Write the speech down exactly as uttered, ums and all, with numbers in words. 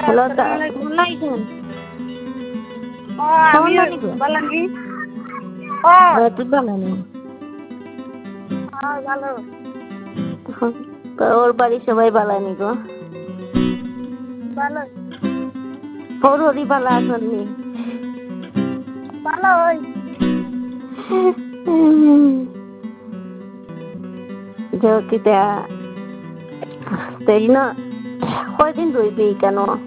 Hello দা আসসালামু আলাইকুম। কেমন আছেন? ও আমি কেমন লাগছে? ভালো আছি। ও হ্যাঁ তুই ভালো নেই। হ্যাঁ ভালো। তো ওর বাড়ির সবাই ভালো নি গো? ভালো ওর হরি ভালো আসেননি? ভালো ওই যে কিতা তাই না কয়দিন রইবি কেন?